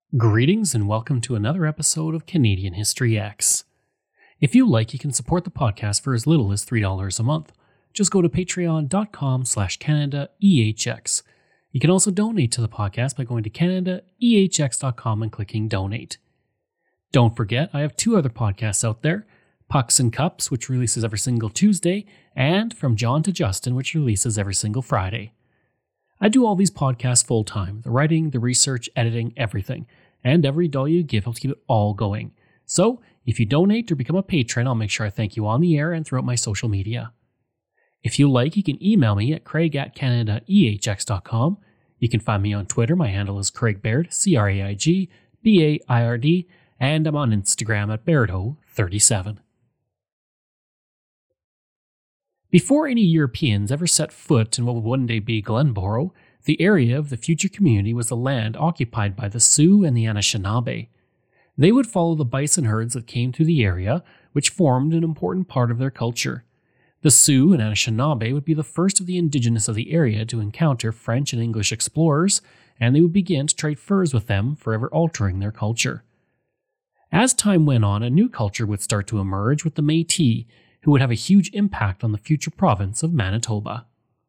Greetings and welcome to another episode of Canadian History X. If you like, you can support the podcast for as little as $3 a month. Just go to patreon.com/CanadaEHX. You can also donate to the podcast by going to CanadaEHX.com and clicking donate. Don't forget, I have two other podcasts out there, Pucks and Cups, which releases every single Tuesday, and From John to Justin, which releases every single Friday. I do all these podcasts full-time, the writing, the research, editing, everything, and every dollar you give helps keep it all going. So, if you donate or become a patron, I'll make sure I thank you on the air and throughout my social media. If you like, you can email me at craig@canadaehx.com. You can find me on Twitter, my handle is Craig Baird, CraigBaird, and I'm on Instagram at Bairdho37. Before any Europeans ever set foot in what would one day be Glenboro, the area of the future community was the land occupied by the Sioux and the Anishinaabe. They would follow the bison herds that came through the area, which formed an important part of their culture. The Sioux and Anishinaabe would be the first of the indigenous of the area to encounter French and English explorers, and they would begin to trade furs with them, forever altering their culture. As time went on, a new culture would start to emerge with the Métis, who would have a huge impact on the future province of Manitoba.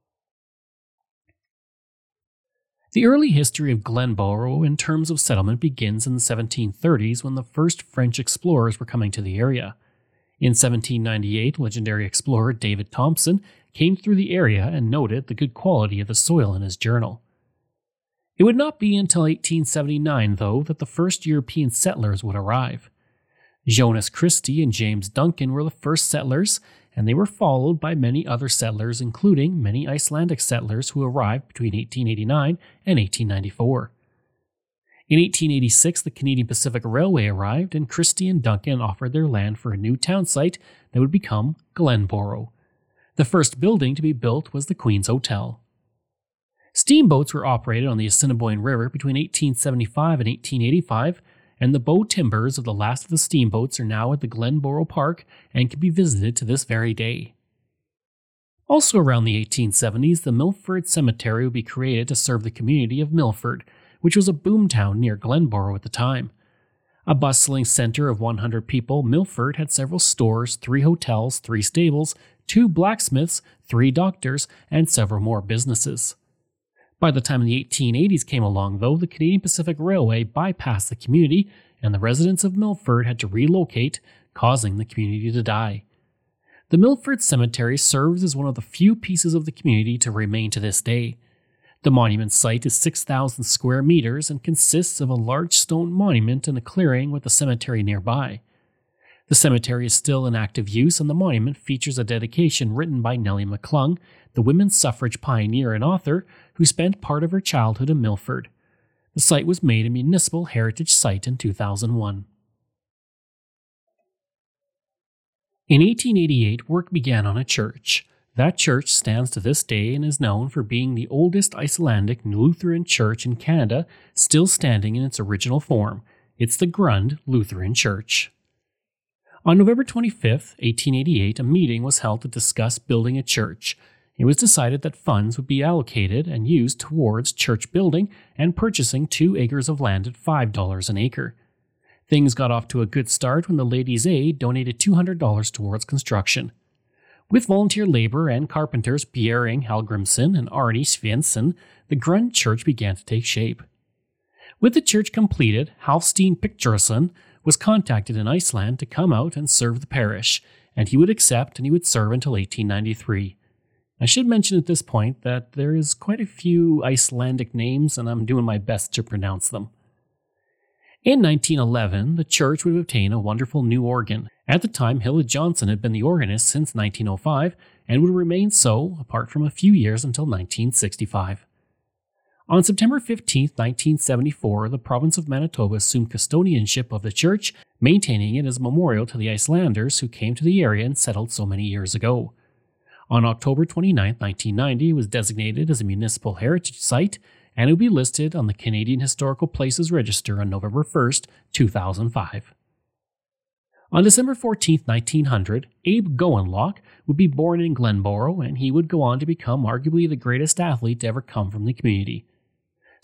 The early history of Glenboro in terms of settlement begins in the 1730s when the first French explorers were coming to the area. In 1798, legendary explorer David Thompson came through the area and noted the good quality of the soil in his journal. It would not be until 1879, though, that the first European settlers would arrive. Jonas Christie and James Duncan were the first settlers, and they were followed by many other settlers, including many Icelandic settlers who arrived between 1889 and 1894. In 1886, the Canadian Pacific Railway arrived, and Christie and Duncan offered their land for a new town site that would become Glenboro. The first building to be built was the Queen's Hotel. Steamboats were operated on the Assiniboine River between 1875 and 1885, and the bow timbers of the last of the steamboats are now at the Glenboro Park and can be visited to this very day. Also around the 1870s, the Milford Cemetery would be created to serve the community of Milford, which was a boomtown near Glenboro at the time. A bustling center of 100 people, Milford had several stores, 3 hotels, 3 stables, 2 blacksmiths, 3 doctors, and several more businesses. By the time the 1880s came along, though, the Canadian Pacific Railway bypassed the community, and the residents of Milford had to relocate, causing the community to die. The Milford Cemetery serves as one of the few pieces of the community to remain to this day. The monument site is 6,000 square meters and consists of a large stone monument and a clearing with a cemetery nearby. The cemetery is still in active use, and the monument features a dedication written by Nellie McClung, the women's suffrage pioneer and author who spent part of her childhood in Milford. The site was made a municipal heritage site in 2001. In 1888, work began on a church. That church stands to this day and is known for being the oldest Icelandic Lutheran church in Canada, still standing in its original form. It's the Grund Lutheran Church. On November 25, 1888, a meeting was held to discuss building a church. It was decided that funds would be allocated and used towards church building and purchasing 2 acres of land at $5 an acre. Things got off to a good start when the Ladies' Aid donated $200 towards construction. With volunteer labor and carpenters Pierre Ing Hallgrimsson and Arnie Svensson, the Grund Church began to take shape. With the church completed, Halfsteen Picturesson was contacted in Iceland to come out and serve the parish, and he would accept and he would serve until 1893. I should mention at this point that there is quite a few Icelandic names, and I'm doing my best to pronounce them. In 1911, the church would obtain a wonderful new organ. At the time, Hilla Johnson had been the organist since 1905, and would remain so, apart from a few years until 1965. On September 15, 1974, the province of Manitoba assumed custodianship of the church, maintaining it as a memorial to the Icelanders who came to the area and settled so many years ago. On October 29, 1990, it was designated as a municipal heritage site, and it would be listed on the Canadian Historical Places Register on November 1, 2005. On December 14, 1900, Abe Gowanlock would be born in Glenboro, and he would go on to become arguably the greatest athlete to ever come from the community.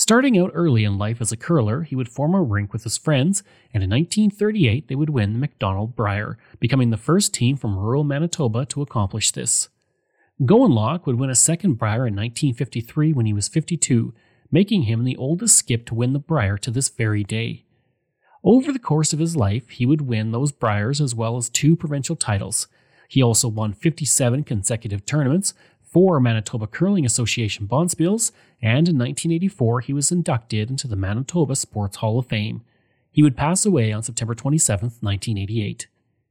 Starting out early in life as a curler, he would form a rink with his friends, and in 1938 they would win the Macdonald Brier, becoming the first team from rural Manitoba to accomplish this. Gowanlock would win a second Brier in 1953 when he was 52, making him the oldest skip to win the Brier to this very day. Over the course of his life, he would win those Briers as well as 2 provincial titles. He also won 57 consecutive tournaments, 4 Manitoba Curling Association bonspiels, and in 1984 he was inducted into the Manitoba Sports Hall of Fame. He would pass away on September 27, 1988.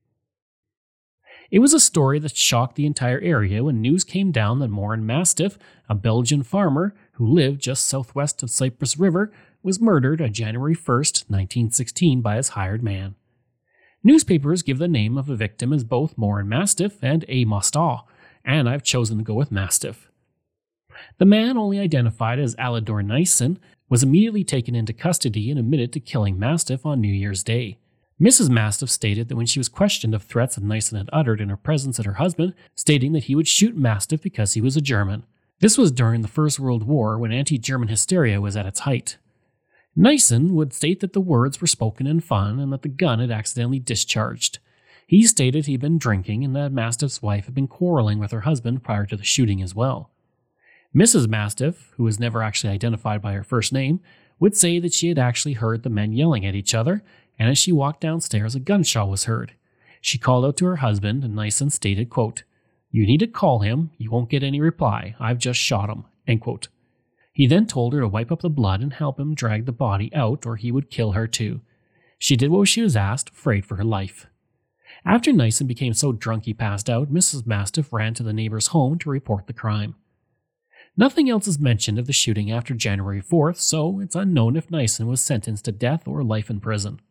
It was a story that shocked the entire area when news came down that Morin Mastiff, a Belgian farmer who lived just southwest of Cypress River, was murdered on January 1, 1916 by his hired man. Newspapers give the name of the victim as both Morin Mastiff and A. Mostau, and I've chosen to go with Mastiff. The man, only identified as Alador Nyssen, was immediately taken into custody and admitted to killing Mastiff on New Year's Day. Mrs. Mastiff stated that when she was questioned of threats that Nyssen had uttered in her presence at her husband, stating that he would shoot Mastiff because he was a German. This was during the First World War when anti-German hysteria was at its height. Nyssen would state that the words were spoken in fun and that the gun had accidentally discharged. He stated he'd been drinking and that Mastiff's wife had been quarreling with her husband prior to the shooting as well. Mrs. Mastiff, who was never actually identified by her first name, would say that she had actually heard the men yelling at each other, and as she walked downstairs a gunshot was heard. She called out to her husband, and Nyssen stated, quote, "You need to call him, you won't get any reply, I've just shot him," end quote. He then told her to wipe up the blood and help him drag the body out or he would kill her too. She did what she was asked, afraid for her life. After Nyssen became so drunk he passed out, Mrs. Mastiff ran to the neighbor's home to report the crime. Nothing else is mentioned of the shooting after January 4th, so it's unknown if Nyssen was sentenced to death or life in prison.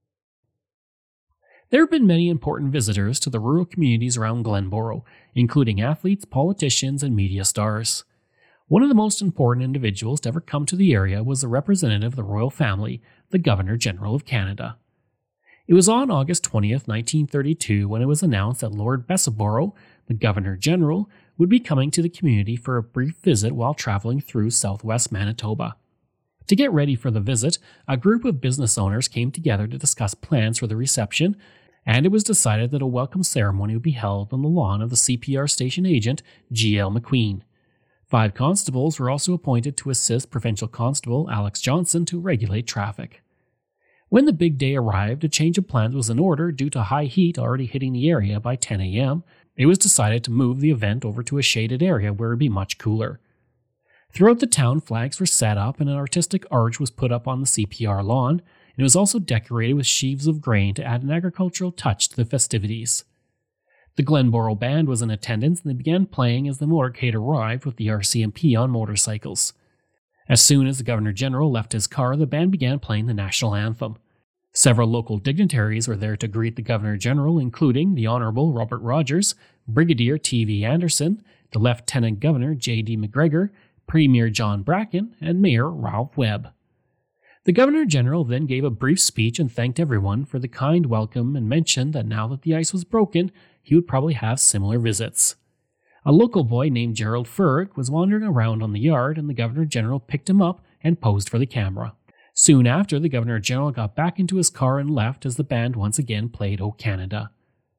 There have been many important visitors to the rural communities around Glenboro, including athletes, politicians, and media stars. One of the most important individuals to ever come to the area was the representative of the royal family, the Governor-General of Canada. It was on August 20th, 1932 when it was announced that Lord Bessaborough, the Governor-General, would be coming to the community for a brief visit while traveling through southwest Manitoba. To get ready for the visit, a group of business owners came together to discuss plans for the reception, and it was decided that a welcome ceremony would be held on the lawn of the CPR station agent, G.L. McQueen. 5 constables were also appointed to assist Provincial Constable Alex Johnson to regulate traffic. When the big day arrived, a change of plans was in order due to high heat already hitting the area by 10 a.m. It was decided to move the event over to a shaded area where it would be much cooler. Throughout the town, flags were set up and an artistic arch was put up on the CPR lawn, and it was also decorated with sheaves of grain to add an agricultural touch to the festivities. The Glenboro Band was in attendance and they began playing as the motorcade arrived with the RCMP on motorcycles. As soon as the Governor-General left his car, the band began playing the national anthem. Several local dignitaries were there to greet the Governor-General, including the Honourable Robert Rogers, Brigadier T.V. Anderson, the Lieutenant Governor J.D. McGregor, Premier John Bracken, and Mayor Ralph Webb. The Governor-General then gave a brief speech and thanked everyone for the kind welcome and mentioned that now that the ice was broken, he would probably have similar visits. A local boy named Gerald Ferg was wandering around on the yard and the Governor-General picked him up and posed for the camera. Soon after, the Governor-General got back into his car and left as the band once again played O Canada.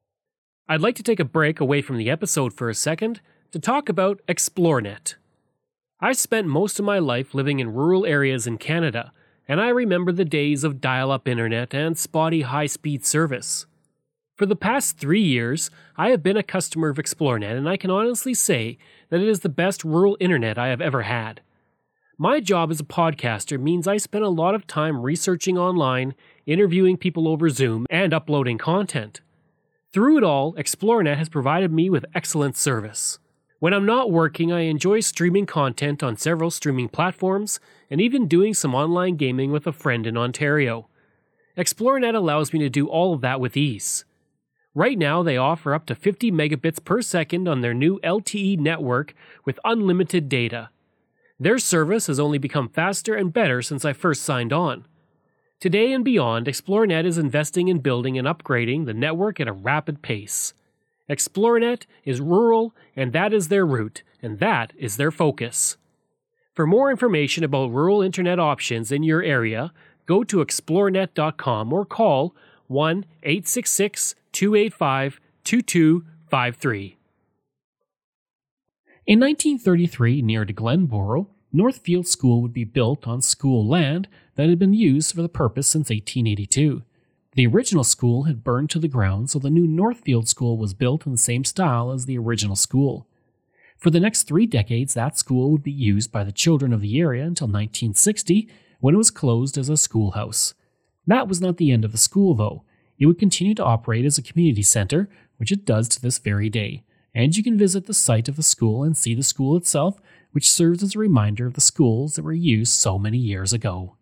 I'd like to take a break away from the episode for a second to talk about Xplornet. I've spent most of my life living in rural areas in Canada, and I remember the days of dial-up internet and spotty high-speed service. For the past 3 years, I have been a customer of Xplornet, and I can honestly say that it is the best rural internet I have ever had. My job as a podcaster means I spend a lot of time researching online, interviewing people over Zoom, and uploading content. Through it all, Xplornet has provided me with excellent service. When I'm not working, I enjoy streaming content on several streaming platforms, and even doing some online gaming with a friend in Ontario. Xplornet allows me to do all of that with ease. Right now, they offer up to 50 megabits per second on their new LTE network with unlimited data. Their service has only become faster and better since I first signed on. Today and beyond, Xplornet is investing in building and upgrading the network at a rapid pace. Xplornet is rural, and that is their route, and that is their focus. For more information about rural internet options in your area, go to explorenet.com or call 1-866-285-2253. In 1933, near to Glenboro, Northfield School would be built on school land that had been used for the purpose since 1882. The original school had burned to the ground, so the new Northfield School was built in the same style as the original school. For the next 3 decades, that school would be used by the children of the area until 1960, when it was closed as a schoolhouse. That was not the end of the school, though. It would continue to operate as a community center, which it does to this very day, and you can visit the site of the school and see the school itself, which serves as a reminder of the schools that were used so many years ago.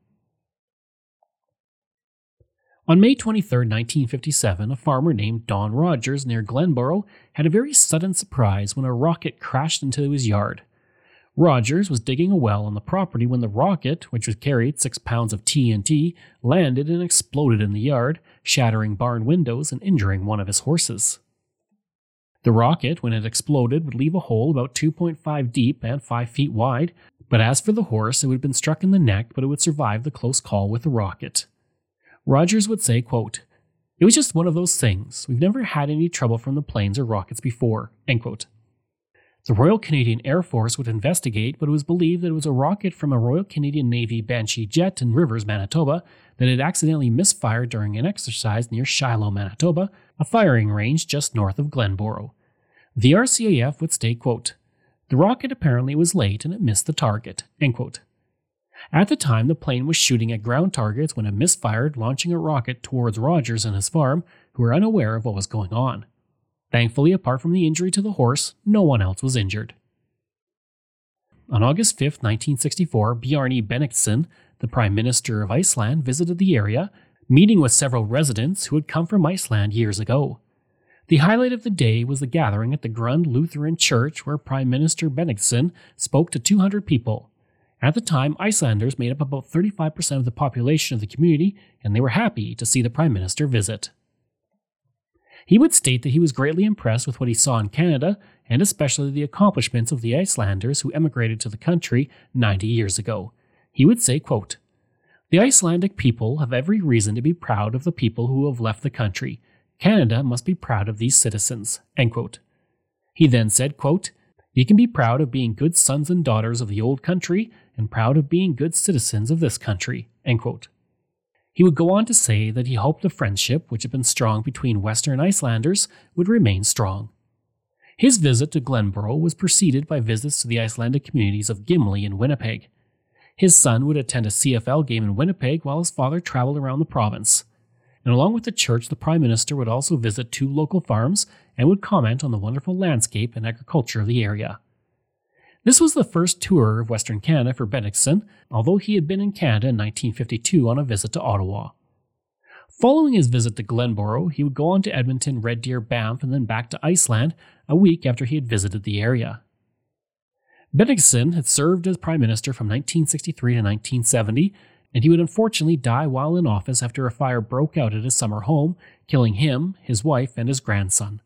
On May 23, 1957, a farmer named Don Rogers near Glenboro had a very sudden surprise when a rocket crashed into his yard. Rogers was digging a well on the property when the rocket, which was carried 6 pounds of TNT, landed and exploded in the yard, shattering barn windows and injuring one of his horses. The rocket, when it exploded, would leave a hole about 2.5 deep and 5 feet wide, but as for the horse, it would have been struck in the neck, but it would survive the close call with the rocket. Rogers would say, quote, "It was just one of those things. We've never had any trouble from the planes or rockets before," end quote. The Royal Canadian Air Force would investigate, but it was believed that it was a rocket from a Royal Canadian Navy Banshee jet in Rivers, Manitoba, that had accidentally misfired during an exercise near Shiloh, Manitoba, a firing range just north of Glenboro. The RCAF would state, quote, "The rocket apparently was late and it missed the target," end quote. At the time, the plane was shooting at ground targets when it misfired, launching a rocket towards Rogers and his farm, who were unaware of what was going on. Thankfully, apart from the injury to the horse, no one else was injured. On August 5, 1964, Bjarni Benediktsson, the Prime Minister of Iceland, visited the area, meeting with several residents who had come from Iceland years ago. The highlight of the day was the gathering at the Grund Lutheran Church, where Prime Minister Benediktsson spoke to 200 people. At the time, Icelanders made up about 35% of the population of the community, and they were happy to see the Prime Minister visit. He would state that he was greatly impressed with what he saw in Canada, and especially the accomplishments of the Icelanders who emigrated to the country 90 years ago. He would say, quote, "The Icelandic people have every reason to be proud of the people who have left the country. Canada must be proud of these citizens," end quote. He then said, quote, "You can be proud of being good sons and daughters of the old country and proud of being good citizens of this country," end quote. He would go on to say that he hoped the friendship, which had been strong between Western Icelanders, would remain strong. His visit to Glenboro was preceded by visits to the Icelandic communities of Gimli and Winnipeg. His son would attend a CFL game in Winnipeg while his father traveled around the province. And along with the church, the Prime Minister would also visit 2 local farms and would comment on the wonderful landscape and agriculture of the area. This was the first tour of Western Canada for Benediktsson, although he had been in Canada in 1952 on a visit to Ottawa. Following his visit to Glenboro, he would go on to Edmonton, Red Deer, Banff, and then back to Iceland a week after he had visited the area. Benediktsson had served as Prime Minister from 1963 to 1970, and he would unfortunately die while in office after a fire broke out at his summer home, killing him, his wife, and his grandson.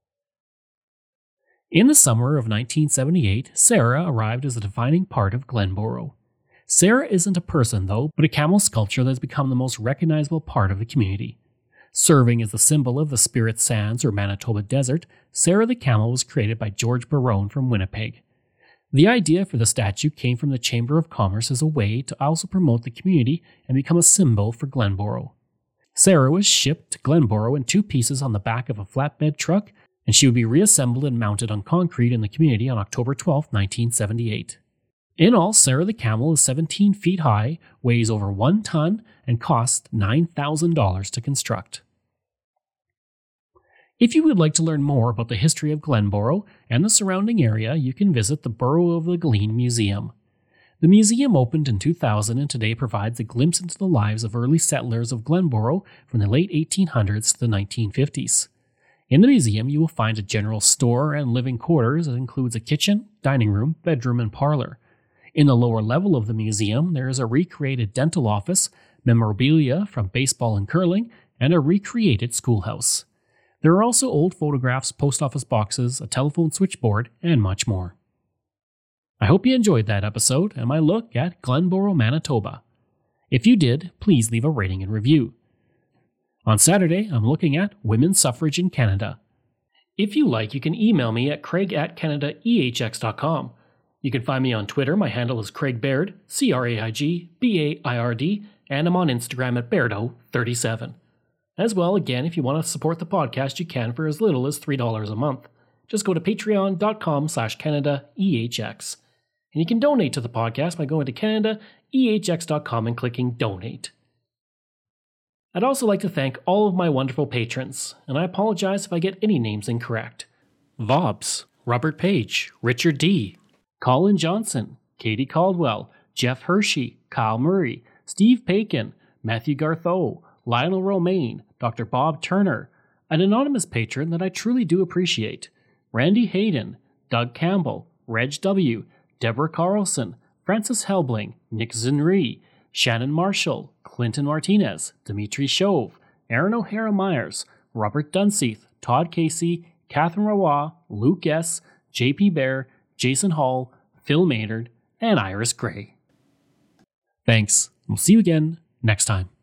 In the summer of 1978, Sarah arrived as a defining part of Glenboro. Sarah isn't a person, though, but a camel sculpture that has become the most recognizable part of the community. Serving as the symbol of the Spirit Sands or Manitoba Desert, Sarah the Camel was created by George Barone from Winnipeg. The idea for the statue came from the Chamber of Commerce as a way to also promote the community and become a symbol for Glenboro. Sarah was shipped to Glenboro in 2 pieces on the back of a flatbed truck, and she would be reassembled and mounted on concrete in the community on October 12, 1978. In all, Sarah the Camel is 17 feet high, weighs over 1 ton, and cost $9,000 to construct. If you would like to learn more about the history of Glenboro and the surrounding area, you can visit the Borough of the Glen Museum. The museum opened in 2000 and today provides a glimpse into the lives of early settlers of Glenboro from the late 1800s to the 1950s. In the museum, you will find a general store and living quarters that includes a kitchen, dining room, bedroom, and parlor. In the lower level of the museum, there is a recreated dental office, memorabilia from baseball and curling, and a recreated schoolhouse. There are also old photographs, post office boxes, a telephone switchboard, and much more. I hope you enjoyed that episode and my look at Glenboro, Manitoba. If you did, please leave a rating and review. On Saturday, I'm looking at women's suffrage in Canada. If you like, you can email me at craig@canadaehx.com. You can find me on Twitter. My handle is Craig Baird, CraigBaird, and I'm on Instagram at Bairdo37. As well, again, if you want to support the podcast, you can for as little as $3 a month. Just go to patreon.com/CanadaEHX. And you can donate to the podcast by going to CanadaEHX.com and clicking Donate. I'd also like to thank all of my wonderful patrons, and I apologize if I get any names incorrect. Vobs, Robert Page, Richard D., Colin Johnson, Katie Caldwell, Jeff Hershey, Kyle Murray, Steve Pakin, Matthew Gartho, Lionel Romaine, Dr. Bob Turner, an anonymous patron that I truly do appreciate, Randy Hayden, Doug Campbell, Reg W., Deborah Carlson, Francis Helbling, Nick Zinri, Shannon Marshall, Clinton Martinez, Dimitri Chauve, Aaron O'Hara Myers, Robert Dunseith, Todd Casey, Catherine Rawa, Luke S., JP Bear, Jason Hall, Phil Maynard, and Iris Gray. Thanks. We'll see you again next time.